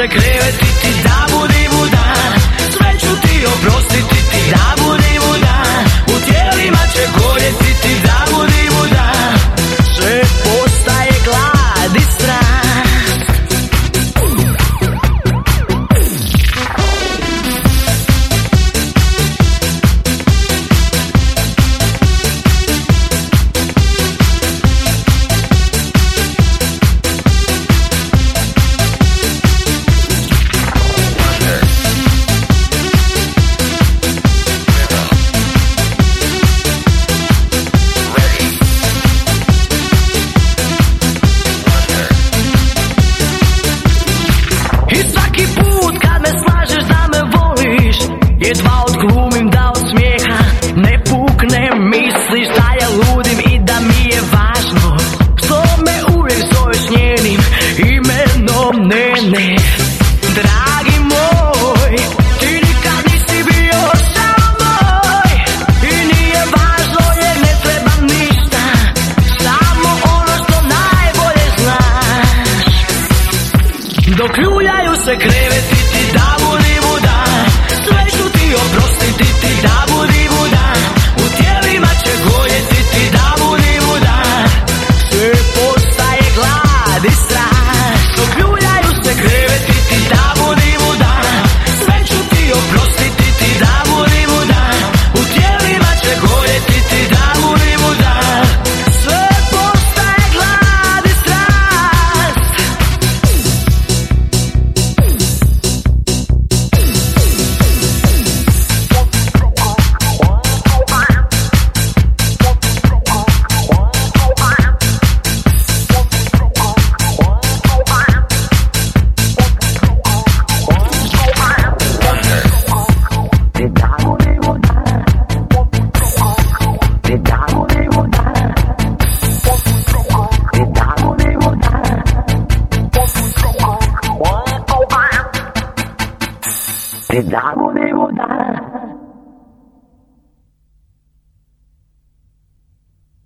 se krevetiti, da budi budan. Sve ću ti oprostiti ti, da budi budan. U tijelima će gorjeti ti, da budi budan. Sve postaje glad i strast. Jedva odglumim da od smijeha ne puknem. Misliš da ja ludim i da mi je važno što me uvijek zoveš njenim imenom. Ne, dragi moj, ti nikad nisi bio samo moj. I nije važno jer ne trebam ništa, samo ono što najbolje znaš. Dok ljuljaju se kreveti ti, da budi budan. Sve ću ti oprostiti ti, da budi budan. U tijelima će gorjeti ti, da budi budan. Sve postaje glad i strast. Dok ljuljaju se kreveti ti, da budi budan. Sve ću ti oprostiti ti, da budi budan. U tijelima će gorjeti ti, da budi budan. Sve postaje glad i strast. Da budi budan.